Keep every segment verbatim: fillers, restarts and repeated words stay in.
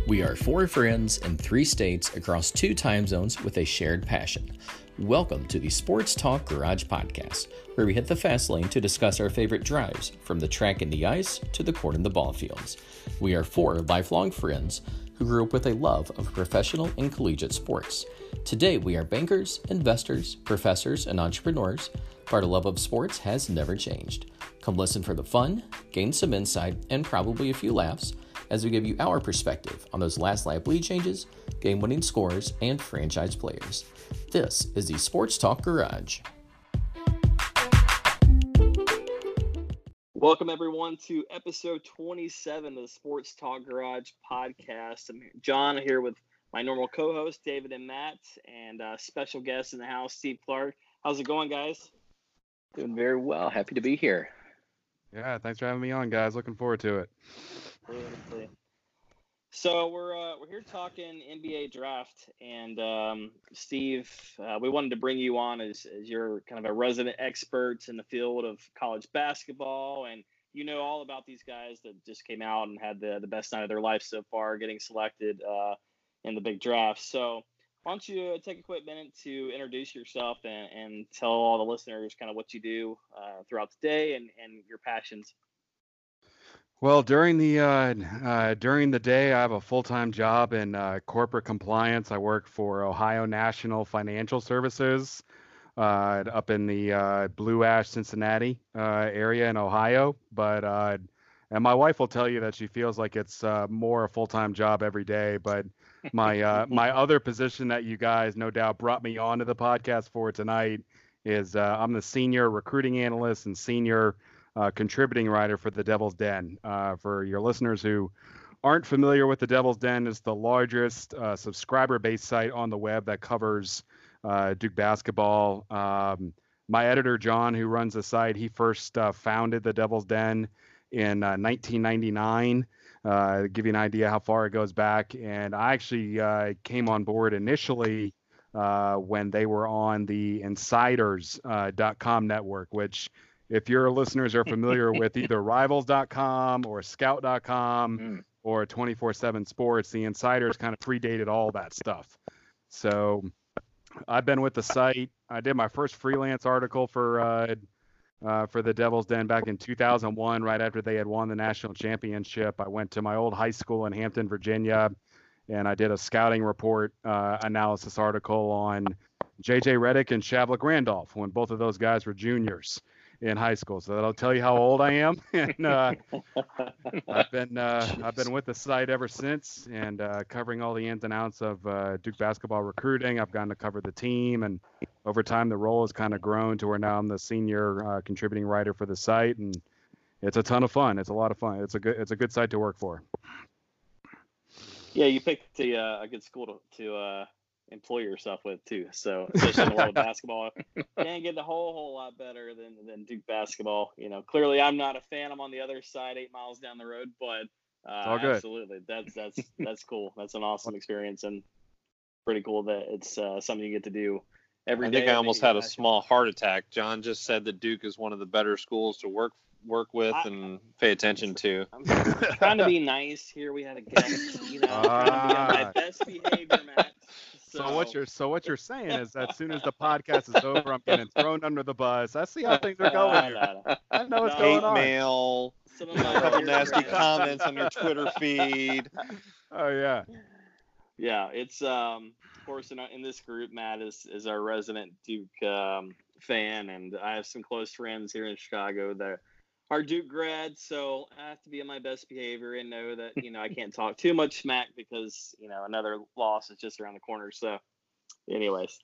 We are four friends in three states across two time zones with a shared passion. Welcome to the Sports Talk Garage Podcast, where we hit the fast lane to discuss our favorite drives, from the track and the ice to the court and the ball fields. We are four lifelong friends who grew up with a love of professional and collegiate sports. Today, we are bankers, investors, professors, and entrepreneurs, but our love of sports has never changed. Come listen for the fun, gain some insight, and probably a few laughs as we give you our perspective on those last lap lead changes, game-winning scores, and franchise players. This is the Sports Talk Garage. Welcome, everyone, to episode twenty-seven of the Sports Talk Garage podcast. I'm John here with my normal co-host, David and Matt, and uh, special guest in the house, Steve Clark. How's it going, guys? Doing very well. Happy to be here. Yeah, thanks for having me on, guys. Looking forward to it. Absolutely. So we're uh, we're here talking N B A draft, and um, Steve, uh, we wanted to bring you on as as you're kind of a resident expert in the field of college basketball, and you know all about these guys that just came out and had the the best night of their life so far, getting selected uh, in the big draft. So why don't you take a quick minute to introduce yourself and, and tell all the listeners kind of what you do uh, throughout the day and, and your passions. Well, during the uh, uh, during the day, I have a full-time job in uh, corporate compliance. I work for Ohio National Financial Services uh, up in the uh, Blue Ash, Cincinnati uh, area in Ohio. But uh, and my wife will tell you that she feels like it's uh, more a full-time job every day. But my uh, my other position that you guys no doubt brought me onto the podcast for tonight is uh, I'm the senior recruiting analyst and senior Uh, contributing writer for the Devil's Den. Uh, for your listeners who aren't familiar with the Devil's Den, it's the largest uh, subscriber-based site on the web that covers uh, Duke basketball. Um, my editor, John, who runs the site, he first uh, founded the Devil's Den in uh, nineteen ninety-nine. Uh, to give you an idea how far it goes back. And I actually uh, came on board initially uh, when they were on the insiders dot com network, which if your listeners are familiar with either rivals dot com or scout dot com mm. or twenty-four seven Sports, the Insiders kind of predated all that stuff. So I've been with the site. I did my first freelance article for uh, uh, for the Devil's Den back in two thousand one, right after they had won the national championship. I went to my old high school in Hampton, Virginia, and I did a scouting report uh, analysis article on J J Redick and Shavlik Randolph when both of those guys were juniors in high school. So that'll tell you how old I am. and uh, I've been uh, I've been with the site ever since, and uh, covering all the ins and outs of uh, Duke basketball recruiting. I've gotten to cover the team, and over time the role has kind of grown to where now I'm the senior uh, contributing writer for the site, and it's a ton of fun. It's a lot of fun. It's a good it's a good site to work for. Yeah, you picked a, uh, a good school to, to uh, employ yourself with too. So especially in the world of basketball, can't get a whole whole lot better than than Duke basketball. You know, clearly I'm not a fan. I'm on the other side, eight miles down the road, but uh, absolutely, that's that's that's cool. That's an awesome experience and pretty cool that it's uh, something you get to do every I day. think I almost had a small heart attack. John just said that Duke is one of the better schools to work work with I, and pay attention to. I'm trying to be nice here. We had a guest, you know, uh, trying to be on my best behavior, Matt. So, so what you're so what you're saying is that as soon as the podcast is over, I'm getting thrown under the bus. I see how things are going. Uh, no, no. I know what's no, going hate on. Mail, a couple nasty comments on your Twitter feed. Oh yeah, yeah. It's um, of course in, in this group, Matt is is our resident Duke um, fan, and I have some close friends here in Chicago that are Duke grads, so I have to be on my best behavior and know that, you know, I can't talk too much smack because, you know, another loss is just around the corner. So anyways.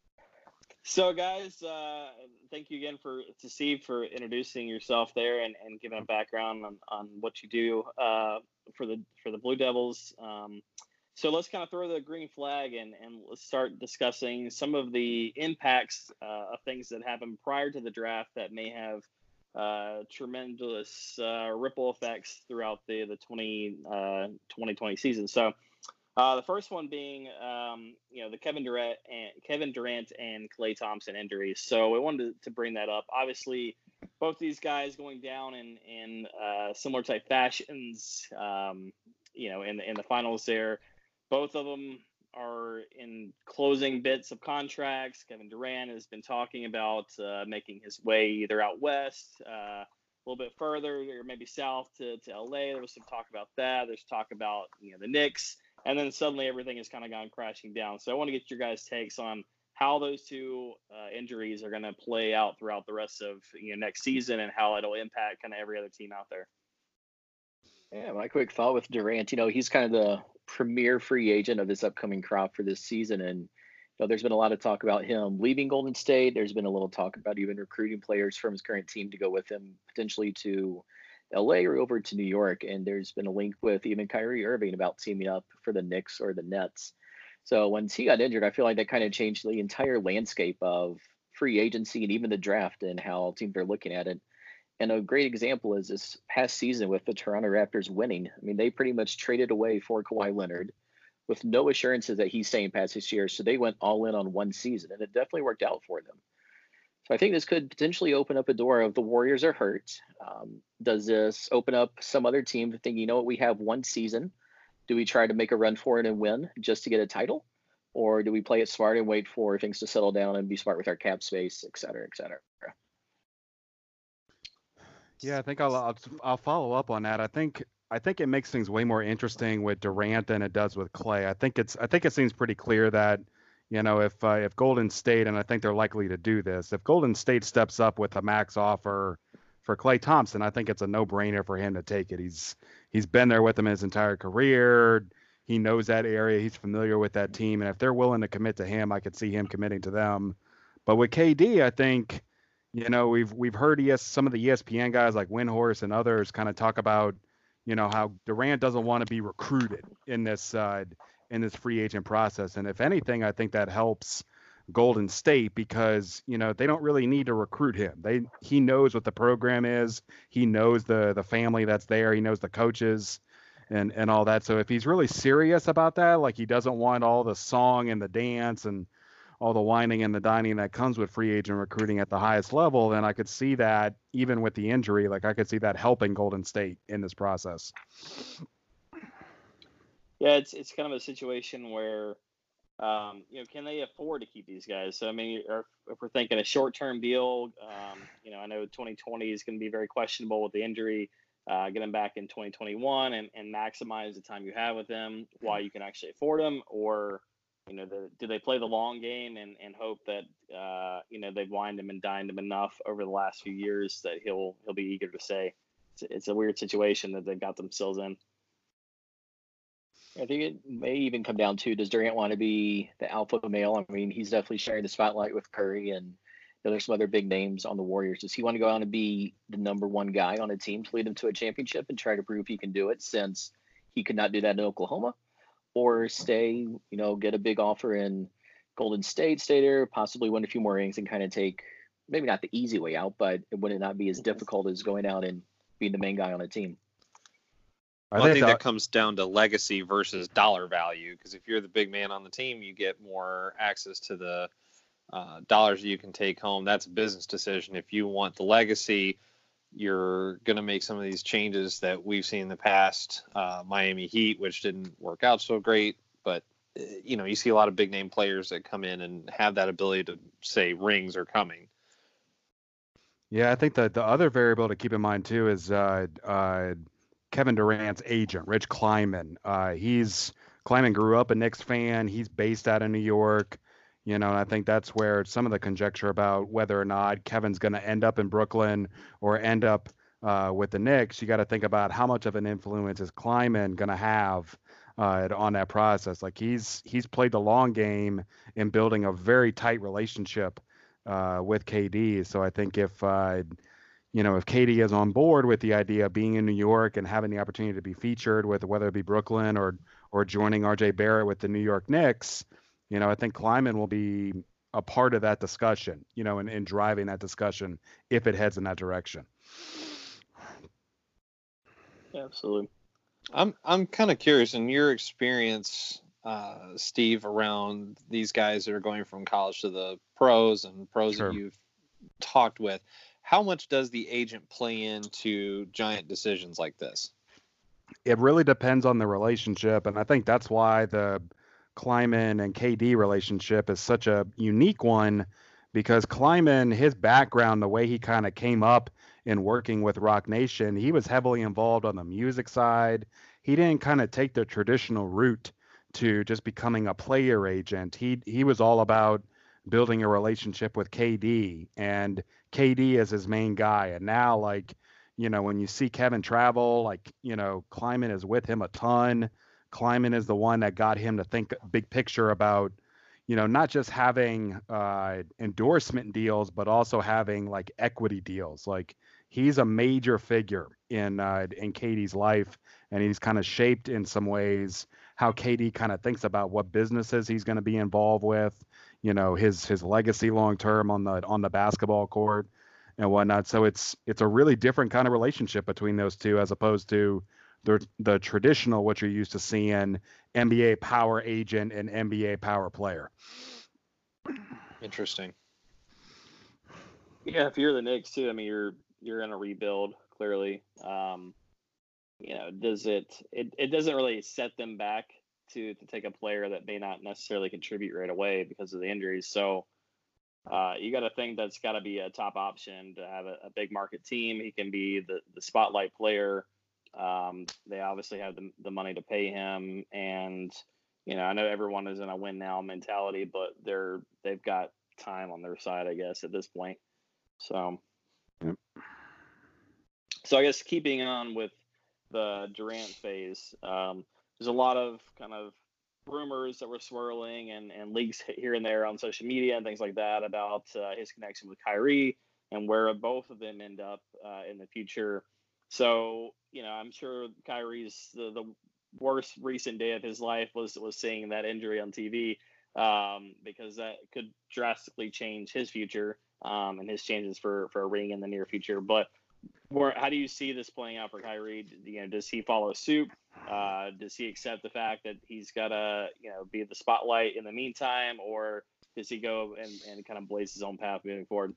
So guys, uh, thank you again for to Steve for introducing yourself there and, and giving a background on, on what you do uh, for the for the Blue Devils. Um, so let's kind of throw the green flag and, and let's start discussing some of the impacts uh, of things that happened prior to the draft that may have uh tremendous uh ripple effects throughout the the twenty twenty season. So uh the first one being um you know the Kevin Durant and Kevin Durant and Klay Thompson injuries. So we wanted to, to bring that up. Obviously both these guys going down in in uh similar type fashions. um you know, in the, in the finals there. Both of them are in closing bits of contracts. Kevin Durant has been talking about uh, making his way either out west, uh, a little bit further, or maybe south to, to L A. There was some talk about that. There's talk about, you know, the Knicks. And then suddenly everything has kind of gone crashing down. So I want to get your guys' takes on how those two uh, injuries are going to play out throughout the rest of, you know, next season, and how it'll impact kind of every other team out there. Yeah, my quick thought with Durant, you know, he's kind of the premier free agent of this upcoming crop for this season. And, you know, there's been a lot of talk about him leaving Golden State. There's been a little talk about even recruiting players from his current team to go with him, potentially to L A or over to New York. And there's been a link with even Kyrie Irving about teaming up for the Knicks or the Nets. So once he got injured, I feel like that kind of changed the entire landscape of free agency and even the draft and how teams are looking at it. And a great example is this past season with the Toronto Raptors winning. I mean, they pretty much traded away for Kawhi Leonard with no assurances that he's staying past this year. So they went all in on one season, and it definitely worked out for them. So I think this could potentially open up a door of the Warriors are hurt. Um, does this open up some other team to think, you know what, we have one season. Do we try to make a run for it and win just to get a title? Or do we play it smart and wait for things to settle down and be smart with our cap space, et cetera, et cetera? Yeah, I think I'll, I'll I'll follow up on that. I think I think it makes things way more interesting with Durant than it does with Clay. I think it's I think it seems pretty clear that, you know, if uh, if Golden State, and I think they're likely to do this, if Golden State steps up with a max offer for Klay Thompson, I think it's a no-brainer for him to take it. He's he's been there with him his entire career. He knows that area. He's familiar with that team, and if they're willing to commit to him, I could see him committing to them. But with K D, I think, you know, we've we've heard E S, some of the E S P N guys like Windhorst and others kind of talk about, you know, how Durant doesn't want to be recruited in this uh, in this free agent process. And if anything, I think that helps Golden State because, you know, they don't really need to recruit him. They he knows what the program is. He knows the the family that's there. He knows the coaches and and all that. So if he's really serious about that, like he doesn't want all the song and the dance and all the whining and the dining that comes with free agent recruiting at the highest level, then I could see that even with the injury, like I could see that helping Golden State in this process. Yeah, it's it's kind of a situation where, um, you know, can they afford to keep these guys? So, I mean, if, if we're thinking a short-term deal, um, you know, I know twenty twenty is going to be very questionable with the injury. Uh, get them back in twenty twenty-one and, and maximize the time you have with them while you can actually afford them, or you know, the, do they play the long game and, and hope that, uh, you know, they've wined him and dined him enough over the last few years that he'll he'll be eager to stay? It's, it's a weird situation that they've got themselves in. I think it may even come down to, does Durant want to be the alpha male? I mean, he's definitely sharing the spotlight with Curry, and you know, there's some other big names on the Warriors. Does he want to go on and be the number one guy on a team to lead them to a championship and try to prove he can do it, since he could not do that in Oklahoma? Or stay, you know, get a big offer in Golden State, stay there, possibly win a few more rings and kind of take, maybe not the easy way out, but it would not be as difficult as going out and being the main guy on a team. Well, I think that comes down to legacy versus dollar value, because if you're the big man on the team, you get more access to the uh, dollars you can take home. That's a business decision. If you want the legacy, you're going to make some of these changes that we've seen in the past. Uh, Miami Heat, which didn't work out so great, but uh, you know, you see a lot of big name players that come in and have that ability to say rings are coming. Yeah, I think that the other variable to keep in mind too is uh, uh, Kevin Durant's agent, Rich Kleiman. Uh, he's Kleiman grew up a Knicks fan. He's based out of New York. You know, and I think that's where some of the conjecture about whether or not Kevin's going to end up in Brooklyn or end up uh, with the Knicks, you got to think about how much of an influence is Kleiman going to have uh, on that process. Like he's he's played the long game in building a very tight relationship uh, with K D. So I think if uh, you know if K D is on board with the idea of being in New York and having the opportunity to be featured with whether it be Brooklyn or or joining R J Barrett with the New York Knicks, you know, I think Kleiman will be a part of that discussion, you know, and, and driving that discussion if it heads in that direction. Yeah, absolutely. I'm I'm kind of curious in your experience, uh, Steve, around these guys that are going from college to the pros and pros Sure. that you've talked with. How much does the agent play into giant decisions like this? it really depends on the relationship, and I think that's why the Kleiman and K D relationship is such a unique one, because Kleiman, his background, the way he kind of came up in working with Roc Nation, he was heavily involved on the music side. He didn't kind of take the traditional route to just becoming a player agent. He he was all about building a relationship with K D, and K D is his main guy. And now, like, you know, when you see Kevin travel, like, you know, Kleiman is with him a ton. Kleiman is the one that got him to think big picture about, you know, not just having uh, endorsement deals, but also having like equity deals. Like, he's a major figure in uh, in K D's life, and he's kind of shaped in some ways how K D kind of thinks about what businesses he's going to be involved with, you know, his his legacy long term on the on the basketball court and whatnot. So it's it's a really different kind of relationship between those two, as opposed to the the traditional what you're used to seeing, N B A power agent and N B A power player. Interesting. Yeah, if you're the Knicks too, I mean, you're you're in a rebuild clearly. Um, you know, does it, it it doesn't really set them back to to take a player that may not necessarily contribute right away because of the injuries. So uh, you got to think that's got to be a top option to have a, a big market team. He can be the the spotlight player. Um, they obviously have the, the money to pay him, and you know, I know everyone is in a win now mentality, but they're they've got time on their side, I guess, at this point. So, yep. so I guess keeping on with the Durant phase, um, there's a lot of kind of rumors that were swirling and and leaks here and there on social media and things like that about uh, his connection with Kyrie and where both of them end up uh, in the future. So, you know, I'm sure Kyrie's the, the worst recent day of his life was was seeing that injury on T V, um, because that could drastically change his future um, and his chances for, for a ring in the near future. But where, how do you see this playing out for Kyrie? You know, does he follow suit? Uh, does he accept the fact that he's got to, you know, be the spotlight in the meantime, or does he go and, and kind of blaze his own path moving forward?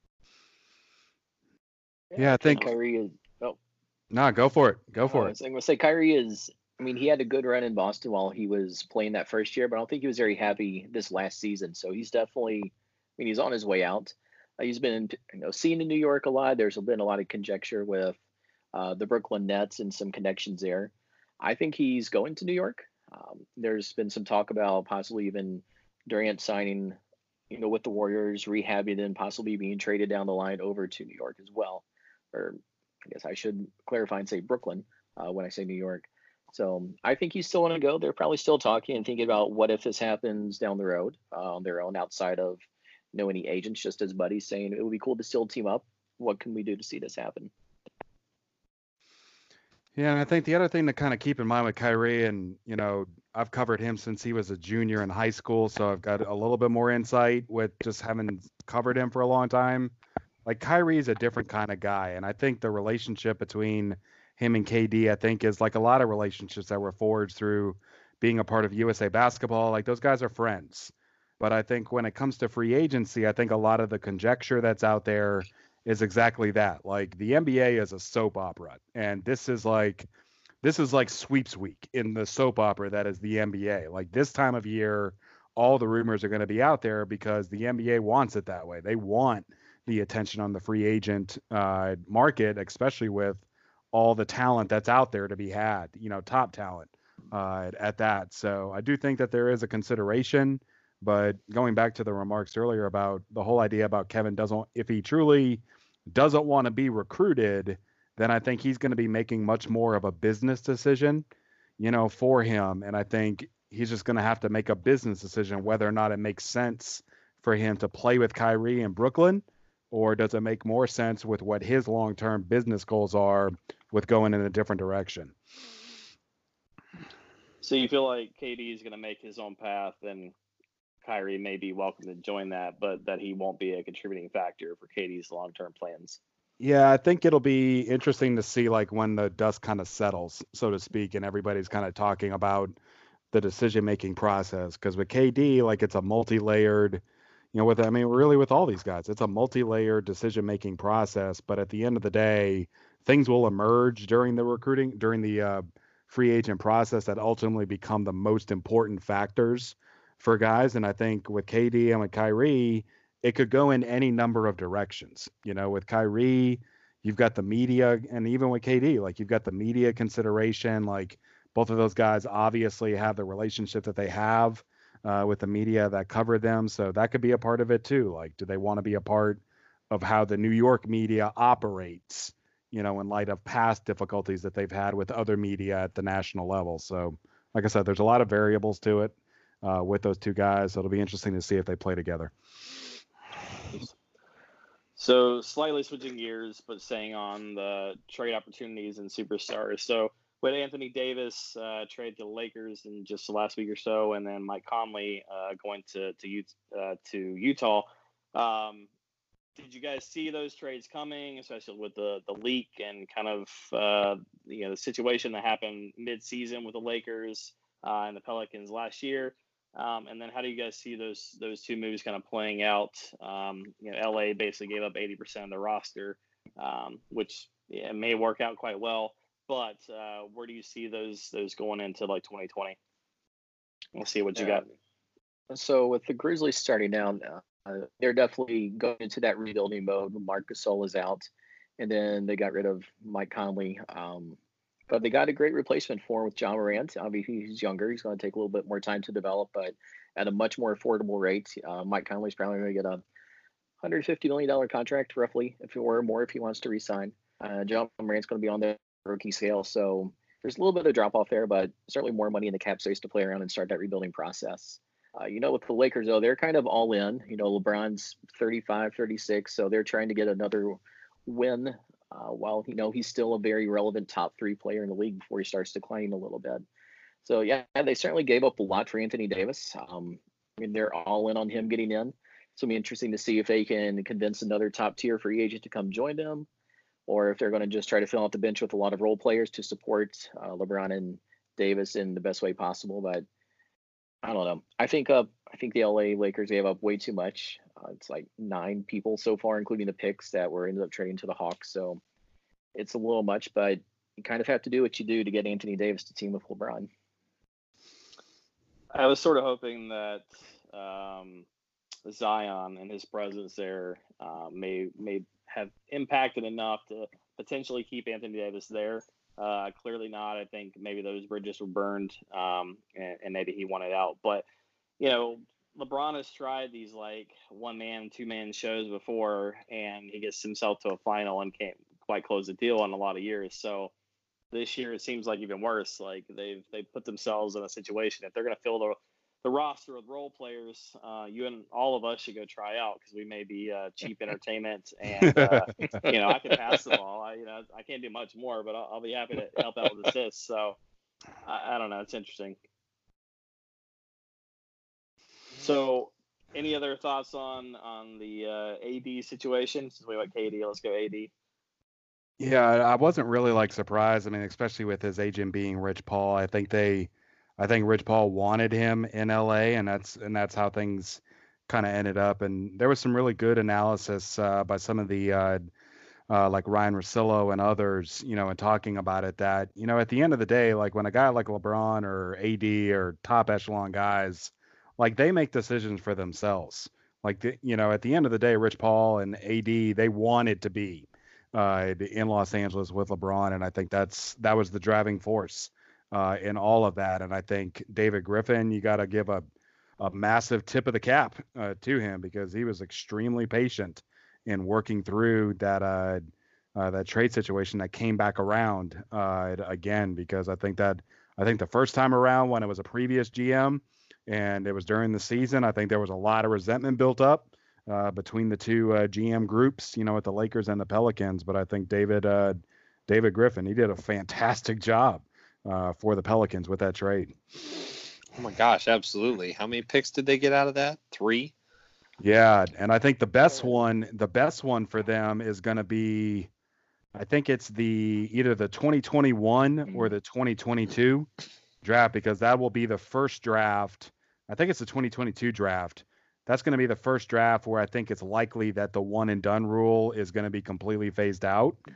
Yeah, I think Kyrie is. Oh, no, go for it. Go for oh, it. I'm going to say Kyrie is. I mean, he had a good run in Boston while he was playing that first year, but I don't think he was very happy this last season. So he's definitely. I mean, he's on his way out. Uh, he's been, you know, seen in New York a lot. There's been a lot of conjecture with uh, the Brooklyn Nets and some connections there. I think he's going to New York. Um, there's been some talk about possibly even Durant signing, you know, with the Warriors, rehabbing, and possibly being traded down the line over to New York as well. Or I guess I should clarify and say Brooklyn uh, when I say New York. So I think he's still want to go. They're probably still talking and thinking about what if this happens down the road uh, on their own, outside of, you know, any agents, just as buddies, saying it would be cool to still team up. What can we do to see this happen? Yeah, and I think the other thing to kind of keep in mind with Kyrie, and, you know, I've covered him since he was a junior in high school, so I've got a little bit more insight with just having covered him for a long time. Like, Kyrie's a different kind of guy, and I think the relationship between him and K D, I think, is like a lot of relationships that were forged through being a part of U S A Basketball. Like, those guys are friends. But I think when it comes to free agency, I think a lot of the conjecture that's out there is exactly that. Like, the N B A is a soap opera, and this is like this is like sweeps week in the soap opera that is the N B A. Like, this time of year, all the rumors are going to be out there because the N B A wants it that way. They want the attention on the free agent uh, market, especially with all the talent that's out there to be had, you know, top talent uh, at that. So I do think that there is a consideration. But going back to the remarks earlier about the whole idea about Kevin doesn't, if he truly doesn't want to be recruited, then I think he's going to be making much more of a business decision, you know, for him. And I think he's just going to have to make a business decision whether or not it makes sense for him to play with Kyrie in Brooklyn, or does it make more sense with what his long-term business goals are with going in a different direction. So you feel like K D is going to make his own path, and Kyrie may be welcome to join that, but that he won't be a contributing factor for K D's long-term plans. Yeah, I think it'll be interesting to see, like, when the dust kind of settles, so to speak, and everybody's kind of talking about the decision-making process. Because with K D, like, it's a multi-layered, you know, with, I mean, really with all these guys, it's a multi-layered decision-making process. But at the end of the day, things will emerge during the recruiting, during the uh, free agent process that ultimately become the most important factors for guys. And I think with K D and with Kyrie, it could go in any number of directions. You know, with Kyrie, you've got the media, and even with K D, like you've got the media consideration. Like both of those guys obviously have the relationship that they have uh, with the media that cover them. So that could be a part of it too. Like, do they want to be a part of how the New York media operates, you know, in light of past difficulties that they've had with other media at the national level? So like I said, there's a lot of variables to it uh, with those two guys. So it'll be interesting to see if they play together. So slightly switching gears, but staying on the trade opportunities and superstars. So with Anthony Davis uh, traded to the Lakers in just the last week or so, and then Mike Conley uh, going to to, uh, to Utah. Um, did you guys see those trades coming, especially with the the leak and kind of uh, you know the situation that happened mid-season with the Lakers uh, and the Pelicans last year? Um, and then how do you guys see those those two moves kind of playing out? Um, you know, L A basically gave up eighty percent of the roster, um, which yeah, may work out quite well. But uh, where do you see those those going into like twenty twenty? We'll see what you got. So with the Grizzlies starting out, uh, they're definitely going into that rebuilding mode. Marc Gasol is out, and then they got rid of Mike Conley. Um, But they got a great replacement for him with Ja Morant. Obviously, he's younger. He's going to take a little bit more time to develop, but at a much more affordable rate. Uh, Mike Conley's probably going to get a one hundred fifty million dollars contract, roughly, if it were more, if he wants to resign. Uh, Ja Morant's going to be on the rookie scale, so there's a little bit of drop off there, but certainly more money in the cap space to play around and start that rebuilding process. Uh, you know, with the Lakers, though, they're kind of all in. You know, LeBron's thirty-five, thirty-six, so they're trying to get another win. Uh, while, you know, he's still a very relevant top three player in the league before he starts declining a little bit. So, yeah, they certainly gave up a lot for Anthony Davis. Um, I mean, they're all in on him getting in. So it'll be interesting to see if they can convince another top tier free agent to come join them, or if they're going to just try to fill out the bench with a lot of role players to support uh, LeBron and Davis in the best way possible. But I don't know. I think uh, I think the L A Lakers gave up way too much. Uh, it's like nine people so far, including the picks that were ended up trading to the Hawks. So it's a little much, but you kind of have to do what you do to get Anthony Davis to team with LeBron. I was sort of hoping that um, Zion and his presence there uh, may may have impacted enough to potentially keep Anthony Davis there. Uh, clearly not. I think maybe those bridges were burned, um, and, and maybe he wanted out. But you know, LeBron has tried these like one man, two man shows before, and he gets himself to a final and can't quite close the deal in a lot of years. So this year it seems like even worse. Like they've they've put themselves in a situation if they're going to fill the the roster with role players. Uh, you and all of us should go try out because we may be uh, cheap entertainment, and uh, you know I can pass the ball. I you know I can't do much more, but I'll, I'll be happy to help out with assists. So I, I don't know. It's interesting. So, any other thoughts on on the uh, A D situation? Since we went K D, let's go A D. Yeah, I wasn't really like surprised. I mean, especially with his agent being Rich Paul. I think they, I think Rich Paul wanted him in L A, and that's and that's how things kind of ended up. And there was some really good analysis uh, by some of the uh, uh, like Ryan Russillo and others, you know, and talking about it that you know at the end of the day, like when a guy like LeBron or A D or top echelon guys, like they make decisions for themselves. Like the, you know, at the end of the day, Rich Paul and A D, they wanted to be uh, in Los Angeles with LeBron, and I think that's that was the driving force uh, in all of that. And I think David Griffin, you got to give a a massive tip of the cap uh, to him because he was extremely patient in working through that uh, uh, that trade situation that came back around uh, again. Because I think that I think the first time around when it was a previous G M and it was during the season, I think there was a lot of resentment built up uh, between the two uh, G M groups, you know, with the Lakers and the Pelicans. But I think David uh, David Griffin, he did a fantastic job uh, for the Pelicans with that trade. Oh my gosh, absolutely. How many picks did they get out of that? Three? Yeah, and I think the best one, the best one for them is going to be, I think it's the either the twenty twenty-one or the twenty twenty-two draft, because that will be the first draft. I think it's the twenty twenty-two draft. That's going to be the first draft where I think it's likely that the one and done rule is going to be completely phased out.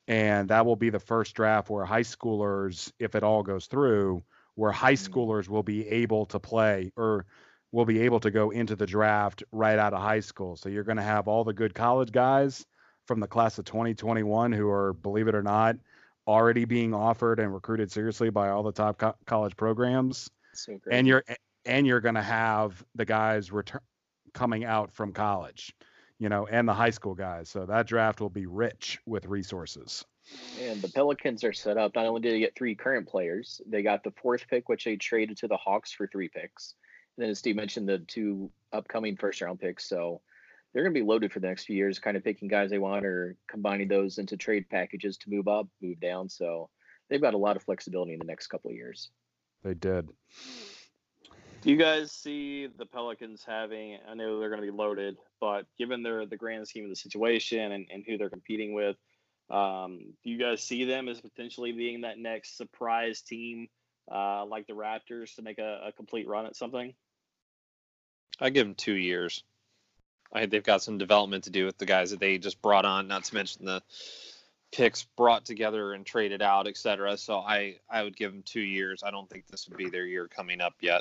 And that will be the first draft where high schoolers, if it all goes through, where high schoolers will be able to play or will be able to go into the draft right out of high school. So you're going to have all the good college guys from the class of twenty twenty-one who are, believe it or not, already being offered and recruited seriously by all the top co- college programs. So and you're and you're going to have the guys return coming out from college, you know, and the high school guys. So that draft will be rich with resources. And the Pelicans are set up. Not only did they get three current players, they got the fourth pick, which they traded to the Hawks for three picks. And then, as Steve mentioned, the two upcoming first round picks. So they're going to be loaded for the next few years, kind of picking guys they want or combining those into trade packages to move up, move down. So they've got a lot of flexibility in the next couple of years. They did. Do you guys see the Pelicans having, I know they're going to be loaded, but given their the grand scheme of the situation and, and who they're competing with, um, do you guys see them as potentially being that next surprise team uh, like the Raptors to make a, a complete run at something? I give them two years. I think they've got some development to do with the guys that they just brought on, not to mention the picks brought together and traded out, et cetera. So I, I would give them two years. I don't think this would be their year coming up yet.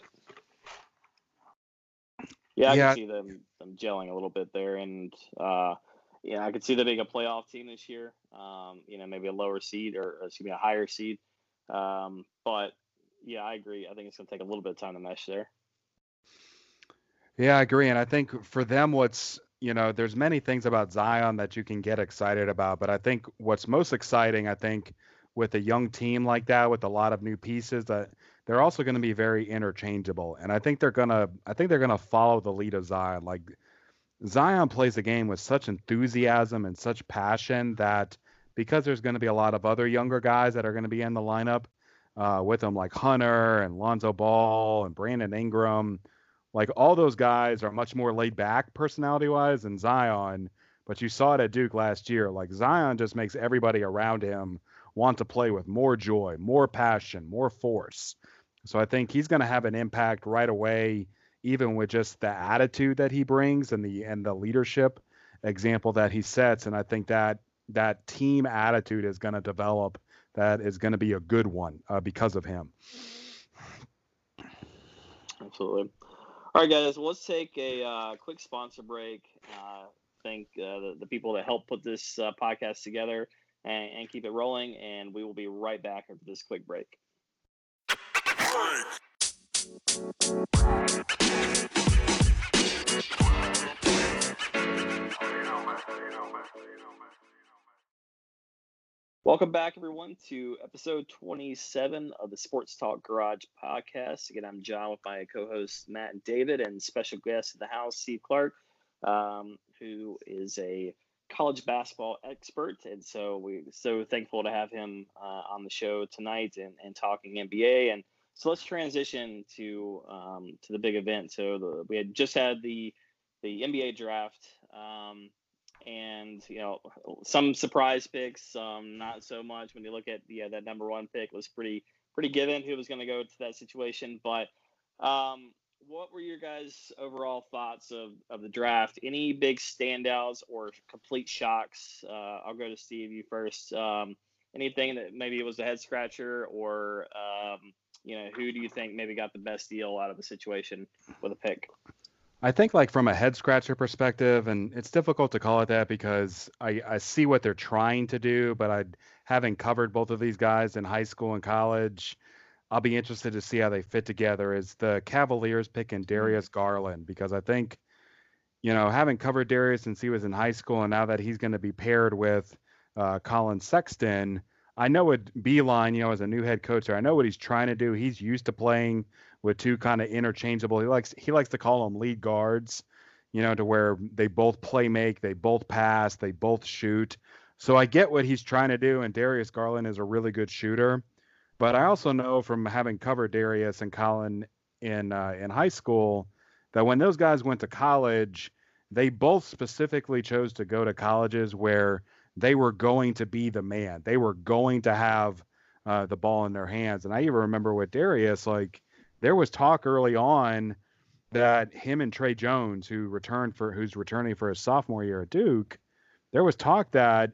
Yeah, I Yeah. can see them, them gelling a little bit there. And, uh, yeah, I could see them being a playoff team this year, um, you know, maybe a lower seed or, or excuse me, a higher seed. Um, but, yeah, I agree. I think it's going to take a little bit of time to mesh there. Yeah, I agree. And I think for them, what's, you know, there's many things about Zion that you can get excited about. But I think what's most exciting, I think, with a young team like that, with a lot of new pieces, that they're also going to be very interchangeable. And I think they're going to, I think they're going to follow the lead of Zion. Like Zion plays the game with such enthusiasm and such passion that because there's going to be a lot of other younger guys that are going to be in the lineup uh, with them, like Hunter and Lonzo Ball and Brandon Ingram. Like all those guys are much more laid back personality wise than Zion, but you saw it at Duke last year. Like Zion just makes everybody around him want to play with more joy, more passion, more force. So I think he's going to have an impact right away, even with just the attitude that he brings and the and the leadership example that he sets. And I think that that team attitude is going to develop. That is going to be a good one uh, because of him. Absolutely. All right, guys, well, let's take a uh, quick sponsor break. Uh, thank uh, the, the people that helped put this uh, podcast together and, and keep it rolling, and we will be right back after this quick break. Welcome back, everyone, to episode twenty-seven of the Sports Talk Garage podcast. Again, I'm John with my co-hosts Matt and David, and special guest in the house, Steve Clark, um, who is a college basketball expert. And so we're so thankful to have him uh, on the show tonight and, and talking N B A. And so let's transition to um, to the big event. So the, we had just had the the N B A draft. Um, And, you know, some surprise picks, some not so much. When you look at the, uh, that number one pick was pretty pretty given who was going to go to that situation. But um, what were your guys' overall thoughts of, of the draft? Any big standouts or complete shocks? Uh, I'll go to Steve, you first. Um, anything that maybe it was a head scratcher or, um, you know, who do you think maybe got the best deal out of the situation with a pick? I think like from a head scratcher perspective, and it's difficult to call it that because I, I see what they're trying to do, but I having covered both of these guys in high school and college, I'll be interested to see how they fit together. Is the Cavaliers picking Darius Garland, because I think, you know, having covered Darius since he was in high school and now that he's going to be paired with uh, Colin Sexton, I know what Beilein, you know, as a new head coach there, I know what he's trying to do. He's used to playing with two kind of interchangeable. He likes he likes to call them lead guards, you know, to where they both play make, they both pass, they both shoot. So I get what he's trying to do, and Darius Garland is a really good shooter. But I also know from having covered Darius and Colin in uh, in high school that when those guys went to college, they both specifically chose to go to colleges where they were going to be the man. They were going to have uh, the ball in their hands. And I even remember with Darius, like, there was talk early on that him and Trey Jones, who returned for who's returning for his sophomore year at Duke, there was talk that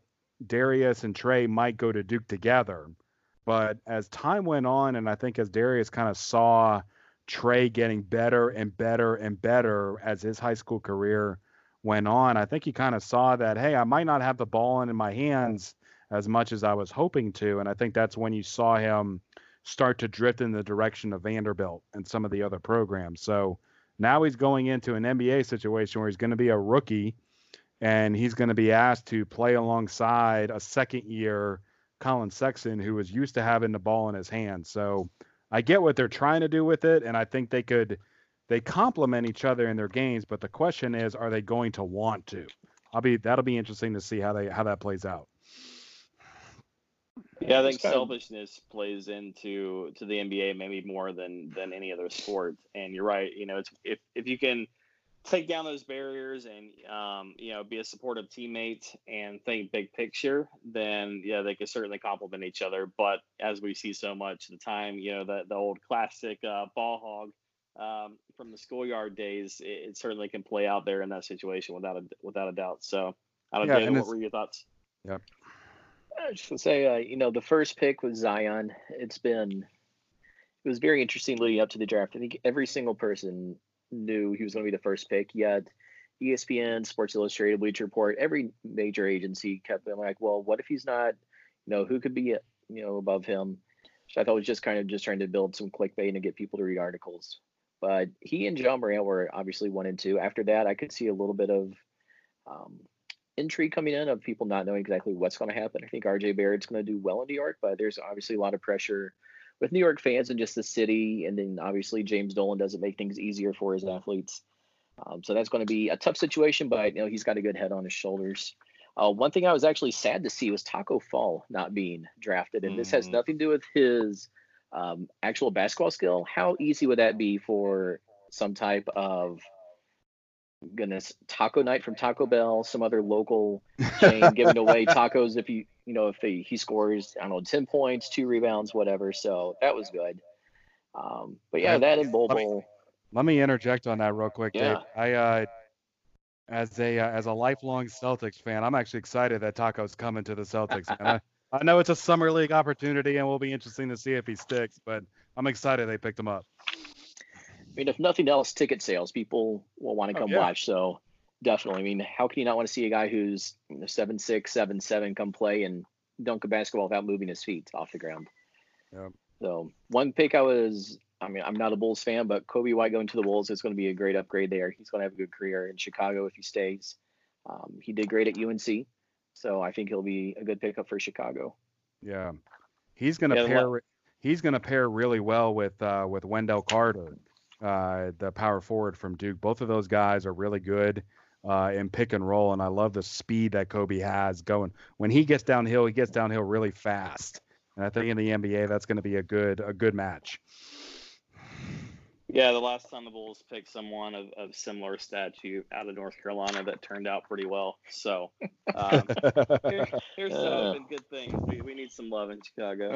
Darius and Trey might go to Duke together. But as time went on, and I think as Darius kind of saw Trey getting better and better and better as his high school career went on, I think he kind of saw that, hey, I might not have the ball in my hands as much as I was hoping to. And I think that's when you saw him start to drift in the direction of Vanderbilt and some of the other programs. So now he's going into an N B A situation where he's going to be a rookie and he's going to be asked to play alongside a second year Colin Sexton, who was used to having the ball in his hands. So I get what they're trying to do with it, and I think they could they complement each other in their games. But the question is, are they going to want to? I'll be that'll be interesting to see how they how that plays out. Yeah, I think selfishness plays into to the N B A maybe more than than any other sport. And you're right. You know, it's if if you can take down those barriers and um, you know, be a supportive teammate and think big picture, then yeah, they can certainly complement each other. But as we see so much of the time, you know, the the old classic uh, ball hog um, from the schoolyard days, it, it certainly can play out there in that situation without a without a doubt. So I don't know, yeah, David, what were your thoughts? Yep. I was just gonna say, uh, you know, the first pick was Zion. It's been, it was very interesting leading up to the draft. I think every single person knew he was going to be the first pick. Yet, E S P N, Sports Illustrated, Bleacher Report, every major agency kept being like, "Well, what if he's not? You know, who could be, you know, above him?" So I thought it was just kind of just trying to build some clickbait and get people to read articles. But he and John Morant were obviously one and two. After that, I could see a little bit of um, intrigue coming in of people not knowing exactly what's going to happen. I think R J Barrett's going to do well in New York, but there's obviously a lot of pressure with New York fans and just the city. And then obviously James Dolan doesn't make things easier for his athletes. Um, so that's going to be a tough situation, but you know, he's got a good head on his shoulders. Uh, one thing I was actually sad to see was Taco Fall not being drafted. And mm. this has nothing to do with his um, actual basketball skill. How easy would that be for some type of, goodness, taco night from Taco Bell, some other local chain giving away tacos if you you know if they, he scores, I don't know, ten points, two rebounds, whatever. So that was good. Um, but yeah, that and Bol Bol. Let me interject on that real quick, yeah. Dave. I uh, as a uh, as a lifelong Celtics fan, I'm actually excited that Taco's coming to the Celtics. Man. I, I know it's a summer league opportunity, and will be interesting to see if he sticks. But I'm excited they picked him up. I mean, if nothing else, ticket sales, people will want to come oh, yeah. watch. So definitely, I mean, how can you not want to see a guy who's you know, seven six, seven seven come play and dunk a basketball without moving his feet off the ground? Yeah. So one pick I was, I mean, I'm not a Bulls fan, but Kobe White going to the Bulls is going to be a great upgrade there. He's going to have a good career in Chicago if he stays. Um, he did great at U N C, so I think he'll be a good pickup for Chicago. Yeah, he's going to yeah, pair. He's going to pair really well with uh, with Wendell Carter. Uh, the power forward from Duke. Both of those guys are really good uh, in pick and roll, and I love the speed that Kobe has going. When he gets downhill, he gets downhill really fast, and I think in the N B A that's going to be a good a good match. Yeah, the last time the Bulls picked someone of, of similar stature out of North Carolina that turned out pretty well. So um, here, here's some uh. good things. We, we need some love in Chicago.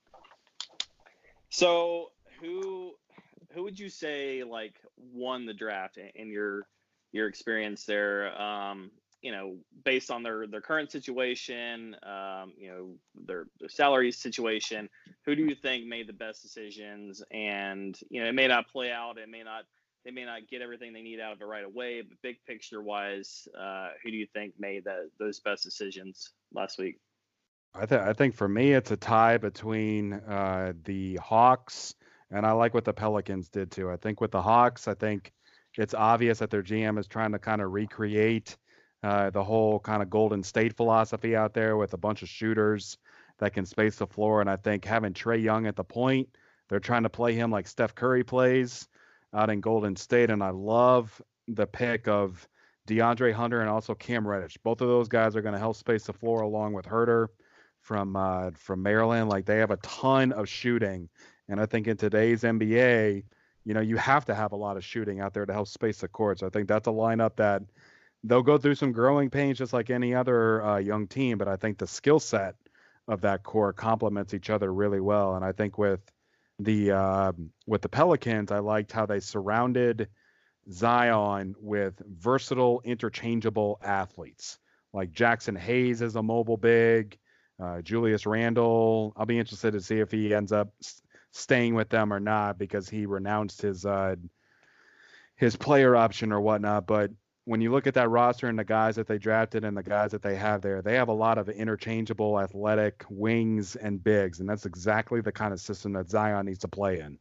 So who... Who would you say like won the draft in your your experience there? Um, you know, based on their, their current situation, um, you know, their, their salary situation. Who do you think made the best decisions? And you know, it may not play out. It may not. They may not get everything they need out of it right away. But big picture wise, uh, who do you think made that those best decisions last week? I think I think for me, it's a tie between uh, the Hawks. And I like what the Pelicans did too. I think with the Hawks, I think it's obvious that their G M is trying to kind of recreate uh, the whole kind of Golden State philosophy out there with a bunch of shooters that can space the floor. And I think having Trae Young at the point, they're trying to play him like Steph Curry plays out in Golden State. And I love the pick of DeAndre Hunter and also Cam Reddish. Both of those guys are going to help space the floor along with Herter from uh, from Maryland. Like they have a ton of shooting. And I think in today's N B A, you know, you have to have a lot of shooting out there to help space the court. So I think that's a lineup that they'll go through some growing pains just like any other uh, young team. But I think the skill set of that core complements each other really well. And I think with the uh, with the Pelicans, I liked how they surrounded Zion with versatile, interchangeable athletes. like Jackson Hayes is a mobile big. Uh, Julius Randle. I'll be interested to see if he ends up s- staying with them or not because he renounced his uh, his player option or whatnot. But when you look at that roster and the guys that they drafted and the guys that they have there, they have a lot of interchangeable athletic wings and bigs, and that's exactly the kind of system that Zion needs to play in.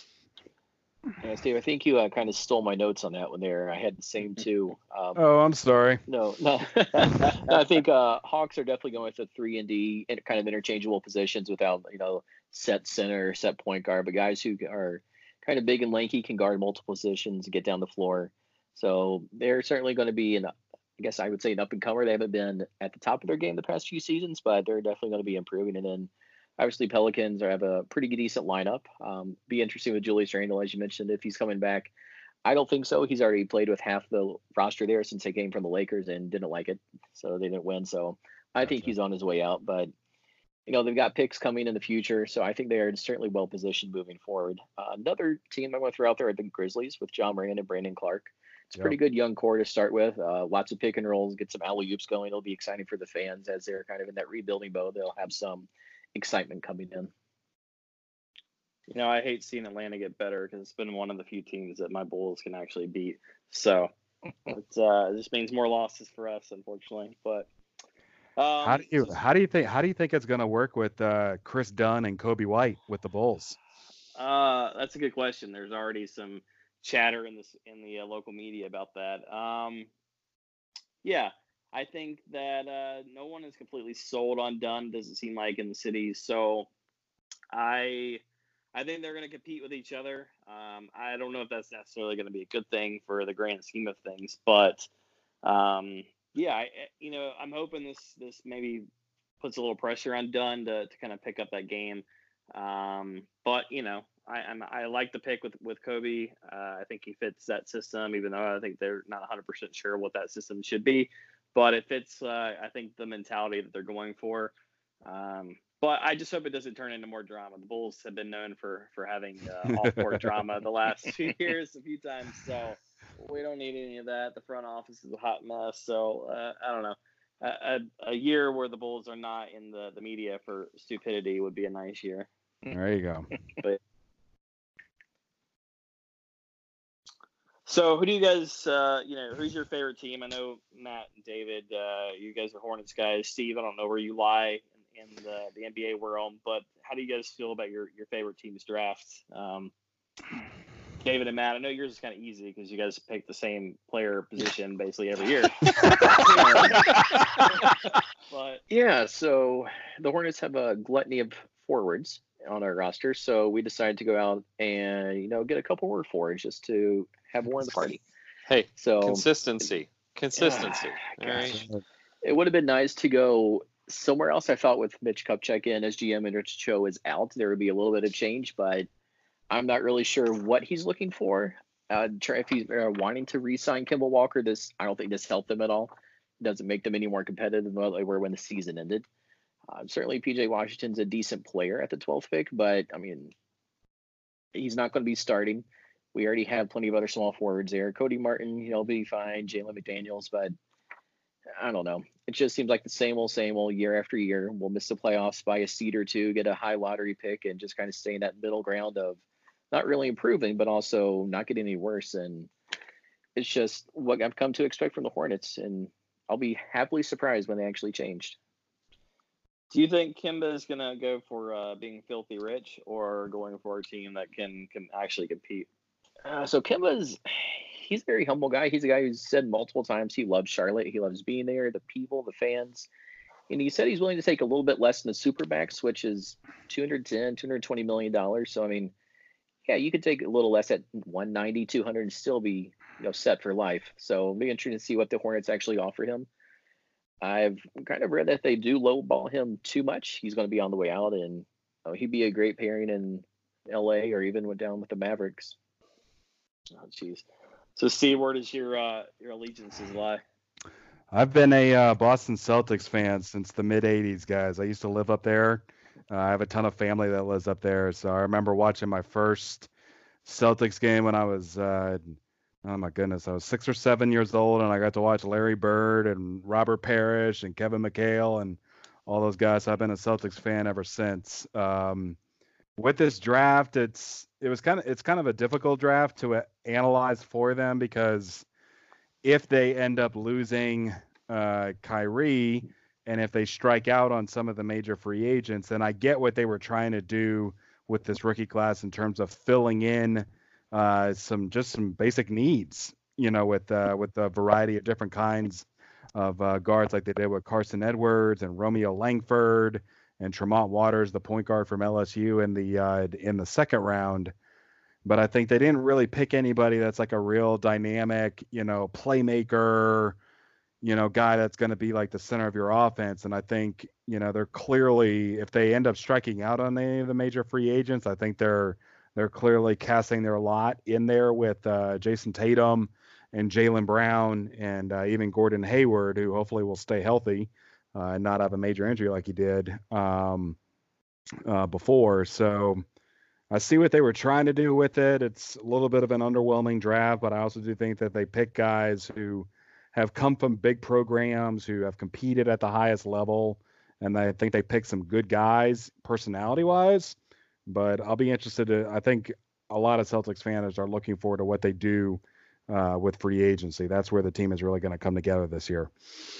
Yeah, Steve, I think you uh, kind of stole my notes on that one there. I had the same too. Um, oh, I'm sorry. No, no. no I think uh, Hawks are definitely going with a three and D and kind of interchangeable positions without, you know, set center, set point guard, but guys who are kind of big and lanky can guard multiple positions and get down the floor. So they're certainly going to be an, I guess I would say an up and comer. They haven't been at the top of their game the past few seasons, but they're definitely going to be improving. And then obviously Pelicans are, have a pretty decent lineup. Um, be interesting with Julius Randle, as you mentioned, if he's coming back. I don't think so. He's already played with half the roster there since they came from the Lakers and didn't like it, so they didn't win. So I gotcha. think he's on his way out. But you know, they've got picks coming in the future, so I think they are certainly well positioned moving forward. Uh, another team I want to throw out there are the Grizzlies with John Moran and Brandon Clark. It's a yep. pretty good young core to start with. Uh, lots of pick and rolls, get some alley oops going. It'll be exciting for the fans as they're kind of in that rebuilding mode. They'll have some excitement coming in. You know, I hate seeing Atlanta get better because it's been one of the few teams that my Bulls can actually beat. So it's, uh, it just means more losses for us, unfortunately. But um, how do you how do you think how do you think it's going to work with uh, Chris Dunn and Kobe White with the Bulls? Uh, that's a good question. There's already some chatter in this in the uh, local media about that. Um, yeah, I think that uh, no one is completely sold on Dunn. Doesn't seem like in the city. So I. I think they're going to compete with each other. Um, I don't know if that's necessarily going to be a good thing for the grand scheme of things, but um, yeah, I, you know, I'm hoping this this maybe puts a little pressure on Dunn to, to kind of pick up that game. Um, but you know, I I'm, I like the pick with with Kobe. Uh, I think he fits that system, even though I think they're not one hundred percent sure what that system should be. But it fits, uh, I think, the mentality that they're going for. Um, But I just hope it doesn't turn into more drama. The Bulls have been known for for having uh, off-court drama the last few years a few times, so we don't need any of that. The front office is a hot mess, so uh, I don't know. A, a, a year where the Bulls are not in the, the media for stupidity would be a nice year. There you go. But so who do you guys, uh, you know, who's your favorite team? I know Matt and David, uh, you guys are Hornets guys. Steve, I don't know where you lie in the, the N B A world, but how do you guys feel about your, your favorite team's draft? Um, David and Matt, I know yours is kind of easy because you guys pick the same player position basically every year. But yeah, so the Hornets have a gluttony of forwards on our roster, so we decided to go out and, you know, get a couple more forwards just to have more in the party. Hey, so consistency, consistency. Uh, all right. It would have been nice to go somewhere else. I thought with Mitch Kupchak in as G M and Rich Cho is out, there would be a little bit of change, but I'm not really sure what he's looking for. Uh, if he's uh, wanting to re-sign Kemba Walker, this I don't think this helped them at all. It doesn't make them any more competitive than what they were when the season ended. Uh, certainly, P J Washington's a decent player at the twelfth pick, but I mean, he's not going to be starting. We already have plenty of other small forwards there. Cody Martin, he'll be fine. Jalen McDaniels, but I don't know. It just seems like the same old, same old year after year. We'll miss the playoffs by a seed or two, get a high lottery pick, and just kind of stay in that middle ground of not really improving, but also not getting any worse. And it's just what I've come to expect from the Hornets, and I'll be happily surprised when they actually changed. Do you think Kemba is going to go for uh, being filthy rich or going for a team that can, can actually compete? Uh, so Kemba's he's a very humble guy. He's a guy who's said multiple times he loves Charlotte. He loves being there, the people, the fans. And he said he's willing to take a little bit less than the Supermax, which is two hundred ten, two hundred twenty million dollars. So, I mean, yeah, you could take a little less at one ninety, two hundred and still be, you know, set for life. So it'll be interesting to see what the Hornets actually offer him. I've kind of read that they do lowball him too much. He's going to be on the way out, and oh, he'd be a great pairing in L A or even went down with the Mavericks. Oh, jeez. So, Steve, where does your uh, your allegiances lie? I've been a uh, Boston Celtics fan since the mid eighties, guys. I used to live up there. Uh, I have a ton of family that lives up there. So I remember watching my first Celtics game when I was uh, Oh my goodness, I was six or seven years old, and I got to watch Larry Bird and Robert Parrish and Kevin McHale and all those guys. I've been a Celtics fan ever since. Um, with this draft, it's it was kind of it's kind of a difficult draft to uh, analyze for them, because if they end up losing uh, Kyrie, and if they strike out on some of the major free agents, then I get what they were trying to do with this rookie class in terms of filling in uh, some just some basic needs, you know, with uh, with a variety of different kinds of uh, guards, like they did with Carson Edwards and Romeo Langford and Tremont Waters, the point guard from L S U, in the uh, in the second round. But I think they didn't really pick anybody that's like a real dynamic, you know, playmaker, you know, guy that's going to be like the center of your offense. And I think, you know, they're clearly, if they end up striking out on any of the major free agents, I think they're they're clearly casting their lot in there with uh, Jason Tatum and Jaylen Brown and uh, even Gordon Hayward, who hopefully will stay healthy uh, and not have a major injury like he did um, uh, before. So I see what they were trying to do with it. It's a little bit of an underwhelming draft, but I also do think that they pick guys who have come from big programs, who have competed at the highest level, and I think they pick some good guys personality-wise. But I'll be interested to, I think a lot of Celtics fans are looking forward to what they do uh, with free agency. That's where the team is really going to come together this year.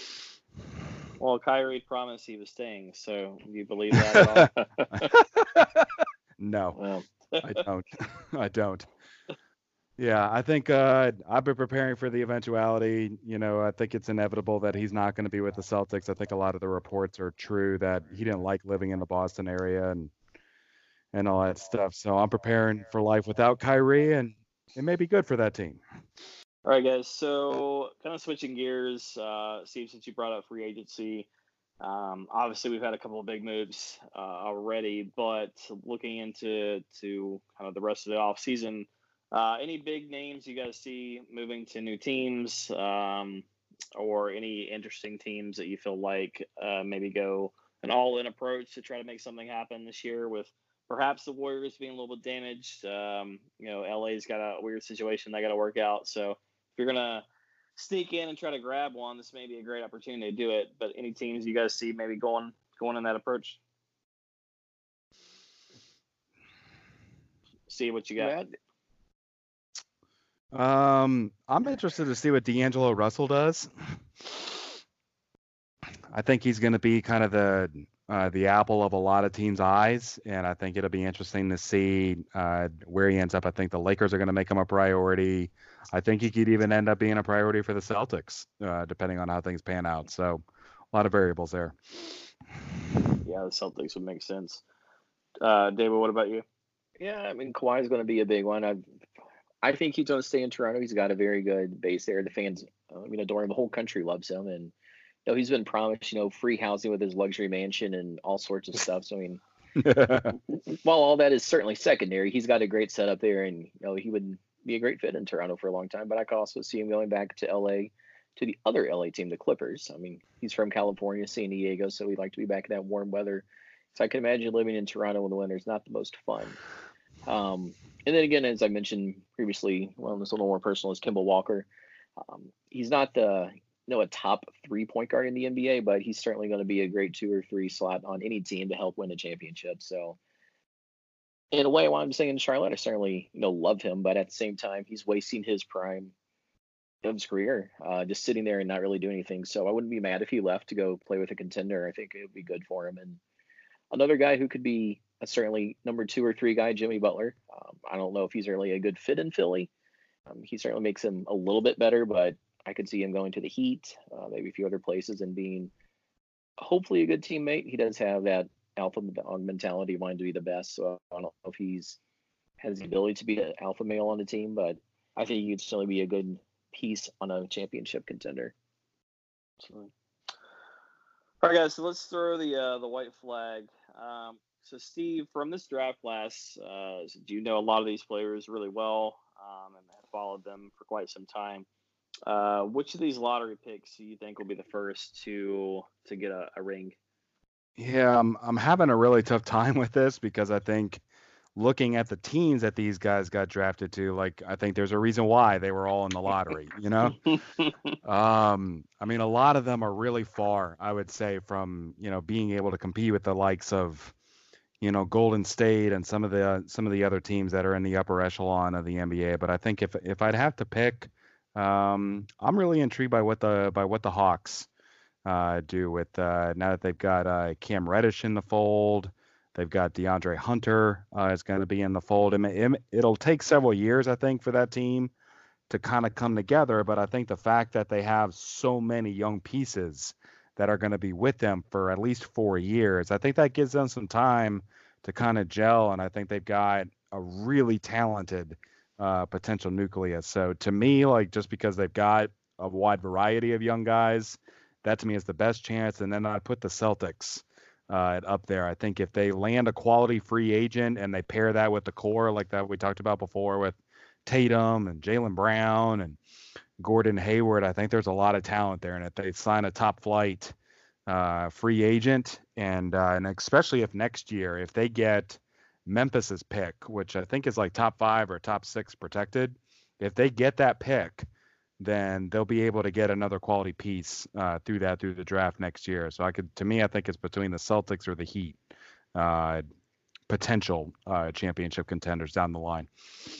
Well, Kyrie promised he was staying, so do you believe that at all? No, well. I don't. I don't. Yeah, I think uh, I've been preparing for the eventuality. You know, I think it's inevitable that he's not going to be with the Celtics. I think a lot of the reports are true that he didn't like living in the Boston area and and all that stuff. So I'm preparing for life without Kyrie, and it may be good for that team. All right, guys. So kind of switching gears, uh, Steve, since you brought up free agency, um, obviously we've had a couple of big moves uh, already, but looking into to kind of the rest of the off season, uh, any big names you guys see moving to new teams, um, or any interesting teams that you feel like uh, maybe go an all-in approach to try to make something happen this year, with perhaps the Warriors being a little bit damaged? Um, you know, L A's got a weird situation they got to work out. So if you're going to sneak in and try to grab one, this may be a great opportunity to do it. But any teams you guys see maybe going going in that approach? See what you got. Um, I'm interested to see what D'Angelo Russell does. I think he's going to be kind of the uh, the apple of a lot of teams' eyes, and I think it'll be interesting to see uh, where he ends up. I think the Lakers are going to make him a priority. I think he could even end up being a priority for the Celtics, uh, depending on how things pan out. So a lot of variables there. Yeah, the Celtics would make sense. Uh, David, what about you? Yeah, I mean, Kawhi is going to be a big one. I I think he's going to stay in Toronto. He's got a very good base there. The fans, I mean, adore him. The whole country loves him, and you know, he's been promised, you know, free housing with his luxury mansion and all sorts of stuff. So I mean, while all that is certainly secondary, he's got a great setup there, and you know, he would be a great fit in Toronto for a long time. But I could also see him going back to L A, to the other L A team, the Clippers. I mean, he's from California, San Diego, so he'd like to be back in that warm weather. So I can imagine living in Toronto in the winter is not the most fun. Um, and then again, as I mentioned previously, well, this a little more personal, is Kemba Walker. Um, he's not the you know a top three point guard in the N B A, but he's certainly going to be a great two or three slot on any team to help win a championship. So in a way, while I'm saying Charlotte, I certainly you know love him, but at the same time, he's wasting his prime of his career, uh, just sitting there and not really doing anything. So I wouldn't be mad if he left to go play with a contender. I think it would be good for him. And another guy who could be a certainly number two or three guy, Jimmy Butler. Um, I don't know if he's really a good fit in Philly. Um, he certainly makes him a little bit better, but I could see him going to the Heat, uh, maybe a few other places, and being hopefully a good teammate. He does have that alpha dog mentality, wanting to be the best. So I don't know if he's has the ability to be an alpha male on the team, but I think he could certainly be a good piece on a championship contender. Absolutely. All right, guys. So let's throw the uh, the white flag. Um, so, Steve, from this draft class, uh, do you know a lot of these players really well um, and have followed them for quite some time? Uh, which of these lottery picks do you think will be the first to to get a, a ring? Yeah, I'm I'm having a really tough time with this because I think looking at the teams that these guys got drafted to, like, I think there's a reason why they were all in the lottery, you know? um, I mean, a lot of them are really far, I would say, from, you know, being able to compete with the likes of, you know, Golden State and some of the some of the other teams that are in the upper echelon of the N B A. But I think if if I'd have to pick, um, I'm really intrigued by what the by what the Hawks uh, do with uh, now that they've got uh, Cam Reddish in the fold. They've got DeAndre Hunter uh, is going to be in the fold. It, it, it'll take several years, I think, for that team to kind of come together. But I think the fact that they have so many young pieces that are going to be with them for at least four years, I think that gives them some time to kind of gel. And I think they've got a really talented uh, potential nucleus. So to me, like, just because they've got a wide variety of young guys, that to me is the best chance. And then I put the Celtics uh, up there. I think if they land a quality free agent and they pair that with the core like that we talked about before with Tatum and Jaylen Brown and Gordon Hayward, I think there's a lot of talent there. And if they sign a top flight uh, free agent, and uh, and especially if next year, if they get Memphis's pick, which I think is like top five or top six protected, if they get that pick, then they'll be able to get another quality piece uh, through that, through the draft next year. So I could, to me, I think it's between the Celtics or the Heat, uh, potential uh, championship contenders down the line.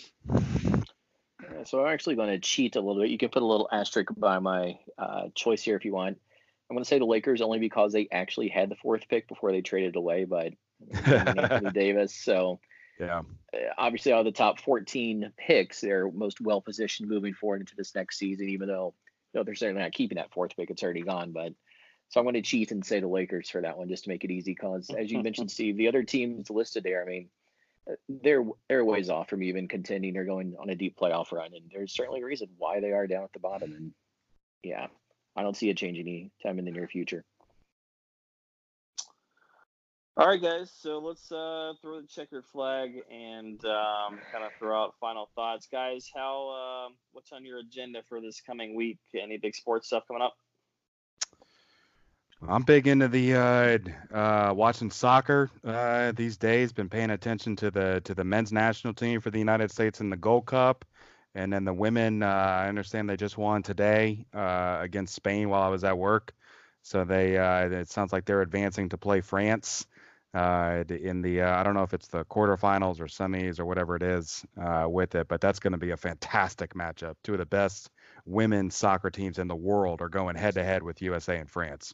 Yeah, so I'm actually going to cheat a little bit. You can put a little asterisk by my uh, choice here if you want. I'm going to say the Lakers only because they actually had the fourth pick before they traded away by Anthony Davis. So yeah, obviously out of the top fourteen picks, they're most well positioned moving forward into this next season, even though you know, they're certainly not keeping that fourth pick. It's already gone. But so I'm going to cheat and say the Lakers for that one, just to make it easy. Because as you mentioned, Steve, the other teams listed there, I mean, they're they're ways off from even contending or going on a deep playoff run. And there's certainly a reason why they are down at the bottom. And yeah, I don't see it changing any time in the near future. All right, guys. So let's uh, throw the checkered flag and um, kind of throw out final thoughts, guys. How? Uh, what's on your agenda for this coming week? Any big sports stuff coming up? I'm big into the uh, uh, watching soccer uh, these days. Been paying attention to the to the men's national team for the United States in the Gold Cup, and then the women. Uh, I understand they just won today uh, against Spain while I was at work. So they uh, it sounds like they're advancing to play France. Uh, in the uh, I don't know if it's the quarterfinals or semis or whatever it is uh, with it, but that's going to be a fantastic matchup. Two of the best women's soccer teams in the world are going head to head with U S A and France.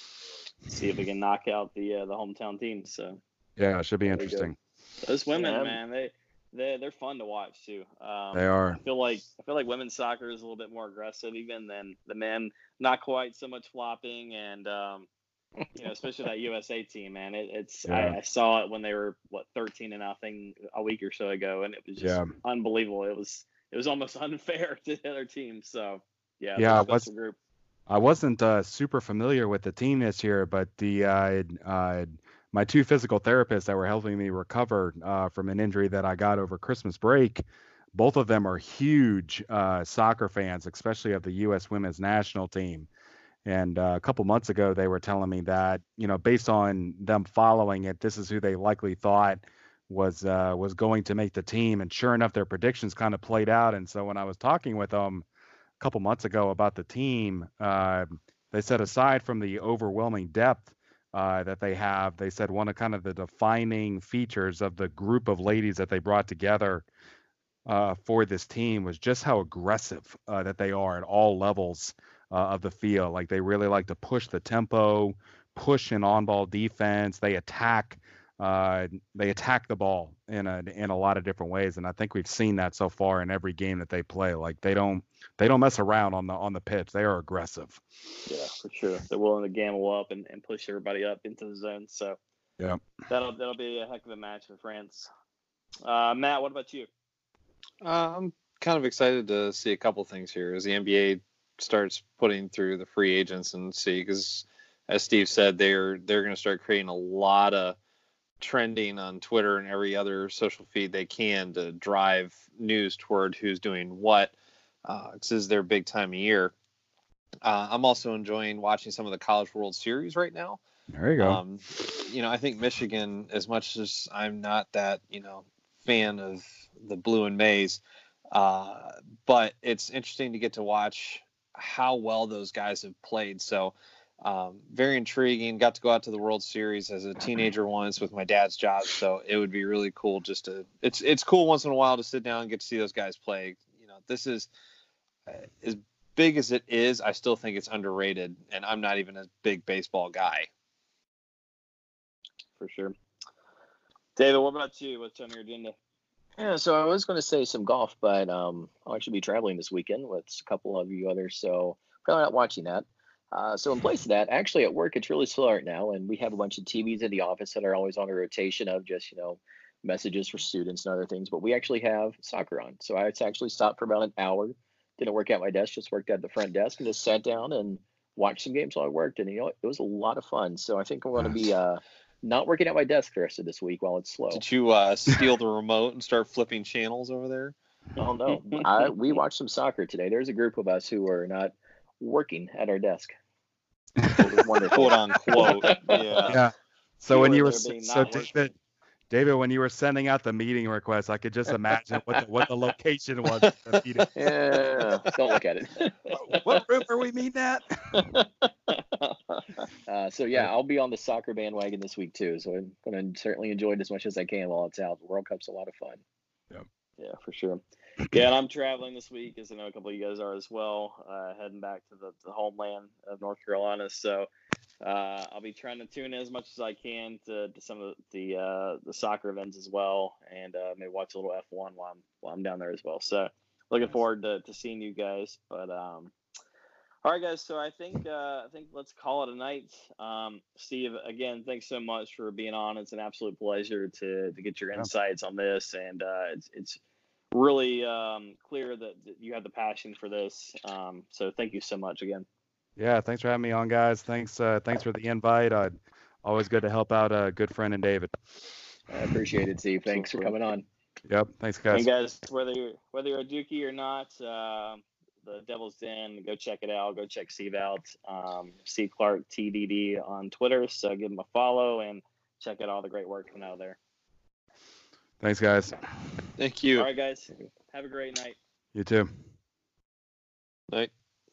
See if we can knock out the uh, the hometown teams. So yeah, it should be interesting. Those women, yeah. man, they they they're fun to watch too. Um, they are. I feel like I feel like women's soccer is a little bit more aggressive even than the men. Not quite so much flopping and. Um, You know, especially that U S A team, man. It, it's yeah. I, I saw it when they were what thirteen to nothing a week or so ago, and it was just yeah. unbelievable. It was it was almost unfair to the other teams. So yeah, yeah, that's, that's was, the group. I wasn't uh, super familiar with the team this year, but the uh, uh, my two physical therapists that were helping me recover uh, from an injury that I got over Christmas break, both of them are huge uh, soccer fans, especially of the U S women's national team. And uh, a couple months ago, they were telling me that, you know, based on them following it, this is who they likely thought was uh, was going to make the team. And sure enough, their predictions kind of played out. And so when I was talking with them a couple months ago about the team, uh, they said aside from the overwhelming depth uh, that they have, they said one of kind of the defining features of the group of ladies that they brought together uh, for this team was just how aggressive uh, that they are at all levels Uh, of the field. Like they really like to push the tempo, push an on-ball defense. They attack, uh, they attack the ball in a in a lot of different ways, and I think we've seen that so far in every game that they play. Like they don't they don't mess around on the on the pitch. They are aggressive. Yeah, for sure. They're willing to gamble up and, and push everybody up into the zone. So yeah, that'll that'll be a heck of a match for France. Uh, Matt, what about you? Uh, I'm kind of excited to see a couple things here as the N B A starts putting through the free agents and see, because as Steve said, they're they're going to start creating a lot of trending on Twitter and every other social feed they can to drive news toward who's doing what. Uh, this is their big time of year. Uh, I'm also enjoying watching some of the College World Series right now. There you go. Um, you know, I think Michigan, as much as I'm not that, you know, fan of the blue and maize. Uh, but it's interesting to get to watch how well those guys have played. So um, very intriguing. Got to go out to the World Series as a teenager once with my dad's job. So it would be really cool just to, it's, it's cool once in a while to sit down and get to see those guys play. You know, this is uh, as big as it is. I still think it's underrated, and I'm not even a big baseball guy. For sure. David, what about you? What's on your agenda? Yeah, so I was going to say some golf, but um, I'll actually be traveling this weekend with a couple of you others, so probably not watching that. Uh, so in place of that, actually at work, it's really slow right now, and we have a bunch of T Vs in the office that are always on a rotation of just, you know, messages for students and other things, but we actually have soccer on. So I actually stopped for about an hour, didn't work at my desk, just worked at the front desk and just sat down and watched some games while I worked, and, you know, it was a lot of fun. So I think I'm going to be uh, not working at my desk the rest of this week while it's slow. Did you uh, steal the remote and start flipping channels over there? Oh, no. I, we watched some soccer today. There's a group of us who are not working at our desk. Quote unquote. Yeah. Yeah. So when you were so not David, David, when you were sending out the meeting request, I could just imagine what the, what the location was. Of the meeting. Yeah. Don't look at it. What room are we meeting at? Uh, so yeah, I'll be on the soccer bandwagon this week too. So I'm going to certainly enjoy it as much as I can while it's out. The World Cup's a lot of fun. Yeah. Yeah, for sure. Yeah, and I'm traveling this week, as I know a couple of you guys are as well, uh, heading back to the, the homeland of North Carolina. So uh, I'll be trying to tune in as much as I can to, to some of the uh, the soccer events as well, and uh, maybe watch a little F one while I'm while I'm down there as well. So looking forward to, to seeing you guys. But um, all right, guys. So I think uh, I think let's call it a night. Um, Steve, again, thanks so much for being on. It's an absolute pleasure to to get your insights on this, and uh, it's it's. really um, clear that, that you have the passion for this. Um, so thank you so much again. Yeah, thanks for having me on, guys. Thanks, uh, thanks for the invite. Uh, always good to help out a good friend in David. I appreciate it, Steve. Thanks for coming on. Yep, thanks, guys. And guys, whether you're, whether you're a Dookie or not, uh, the Devil's Den, go check it out. Go check Steve out. Um, Steve Clark T D D on Twitter. So give him a follow and check out all the great work coming out there. Thanks, guys. Thank you. All right, guys. Have a great night. You too. Night.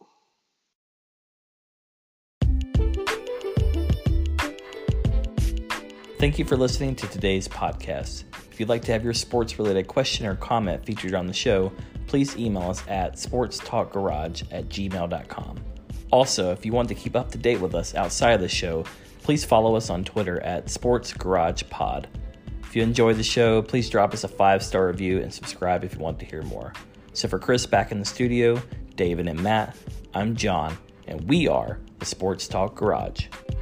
Thank you for listening to today's podcast. If you'd like to have your sports-related question or comment featured on the show, please email us at sportstalkgarage at gmail dot com. Also, if you want to keep up to date with us outside of the show, please follow us on Twitter at sportsgaragepod. If you enjoyed the show, please drop us a five-star review and subscribe if you want to hear more. So for Chris back in the studio, David and Matt, I'm John, and we are the Sports Talk Garage.